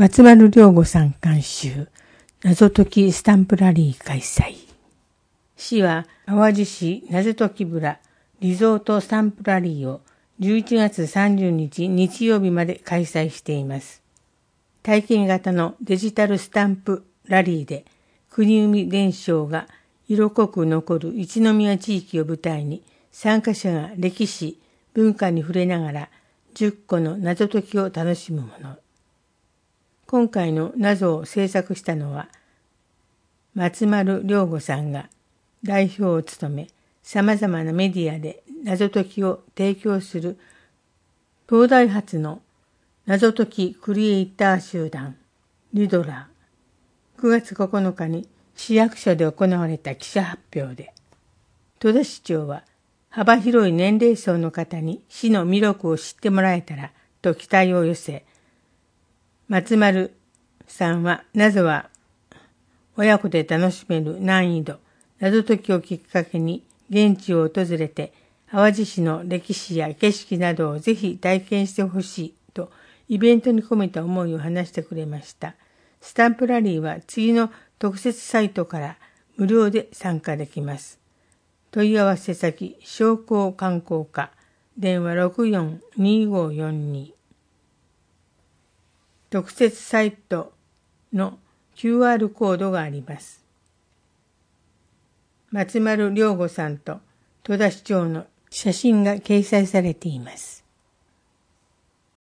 松丸亮吾さん監修、謎解きスタンプラリー開催。市は淡路市謎解き村リゾートスタンプラリーを11月30日日曜日まで開催しています。体験型のデジタルスタンプラリーで国生伝承が色濃く残る一宮地域を舞台に参加者が歴史、文化に触れながら10個の謎解きを楽しむもの。今回の謎を制作したのは松丸亮吾さんが代表を務め、様々なメディアで謎解きを提供する東大発の謎解きクリエイター集団リドラー。9月9日に市役所で行われた記者発表で、戸田市長は幅広い年齢層の方に市の魅力を知ってもらえたらと期待を寄せ、松丸さんは謎は親子で楽しめる難易度、謎解きをきっかけに現地を訪れて淡路市の歴史や景色などをぜひ体験してほしいとイベントに込めた思いを話してくれました。スタンプラリーは次の特設サイトから無料で参加できます。問い合わせ先、商工観光課、電話 642542。特設サイトの QR コードがあります。松丸亮吾さんと戸田市長の写真が掲載されています。